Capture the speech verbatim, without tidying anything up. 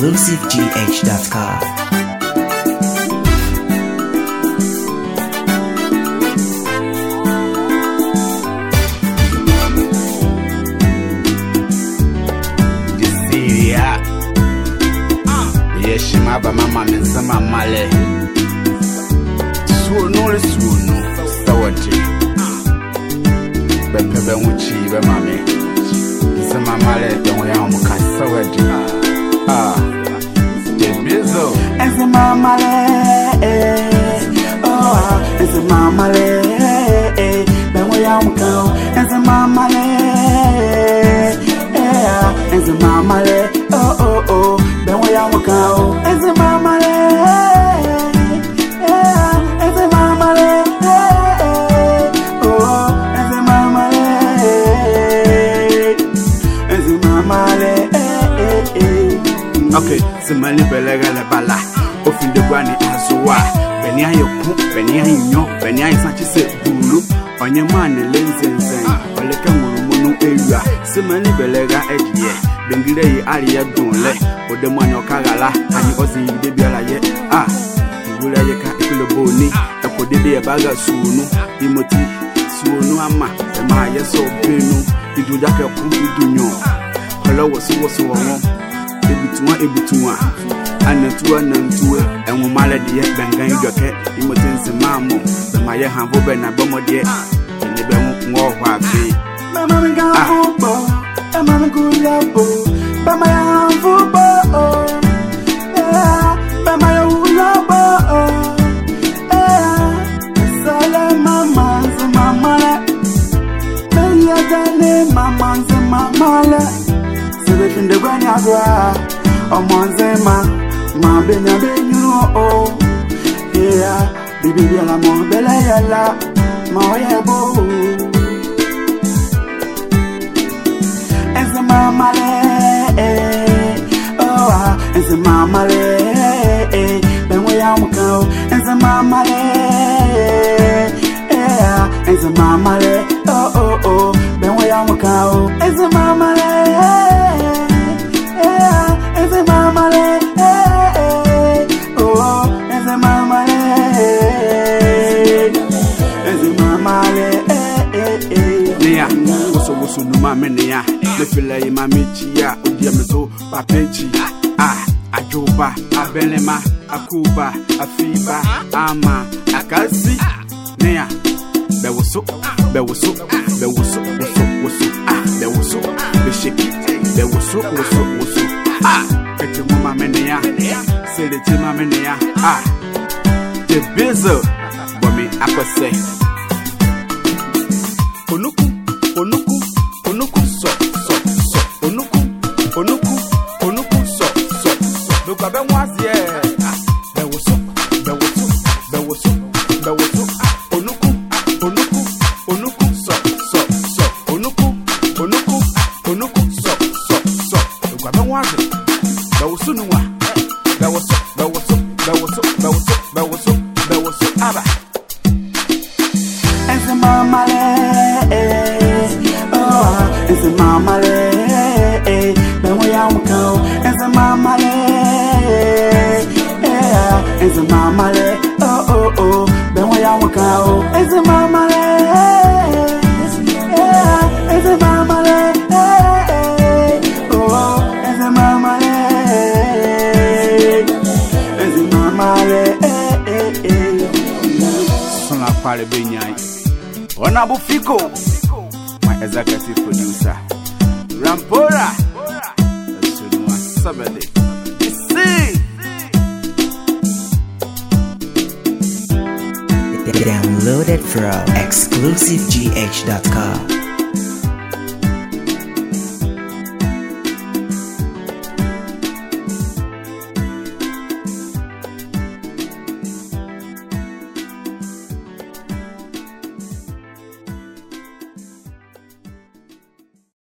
exclusive g h dot com. Yeshima ba mama mensama male suonu le suonu sawati be pebe wuchi be mame nsama male don ya mu kasawati ah de bizo nsama male oh nsama male be wo ya mu ka nsama male eh nsama male oh oh oh ben we ya waka o eze mama le eh eze mama le oh eze mama le eze mama le okay simali belega le bala ofinde gwani azuwa beni ayoku beni ayinyo beni ayisanchi se bulu onye mane lenzenzen oleka murumunu ewa simali belega ediye bengire yi ariya dunle odemanyo kagala ani ozi de biala ye ah igula ye ka ikilo boni ekodede e baga suunu imoti suunu ama e ma ye so benu iduja ke ku idunyo holo wosu wosu won ebutuwa ebutuwa anantuwa nantuwe enwo male de ye bengan idoke imoti nsimamo e ma ye hanbo be na bomode ene be nwo hwa afi mama mi ga fubo mama mi gulabo mama ya fubo mama ya ulabo eh sala mama ze mama la meya dane mama ze mama la sebe finde gwani agwa omonze ma ma benya benyu o yeah bibi ya la mo bela ya la ma ya bo eze mama le oh eze mama le ben we ya muka eze mama le eh eze mama le oh oh oh ben we ya muka eze mama le eh eze mama le oh eze mama le eze mama le nia so so no mama nia le feel like mama chia odia mezo papechi ah ajoba abelema akuba afiba ama akasi nia bewoso bewoso bewoso woso woso ah bewoso besheki bewoso woso woso ah kete mama nia sele ti mama nia ah the bizo bomi akose onuku onuku onuku so so so onuku onuku onuku so so so do gba ben wasie be wo so be wo so be wo so be wo so onuku onuku onuku so so so onuku onuku onuku so so so do gba ben wasie be wo so nuwa be wo so be wo so be wo so be wo so be wo so be wo so aba ese mama le eze mama le ben we ya muka eze mama le eh eze mama le oh oh oh ben we ya muka eze mama le eh eze mama le oh eze mama le eze mama le eh eh sona pale benyai ona bufiko executive producer Rampora Sunua Sabade see downloaded from exclusive g h dot com.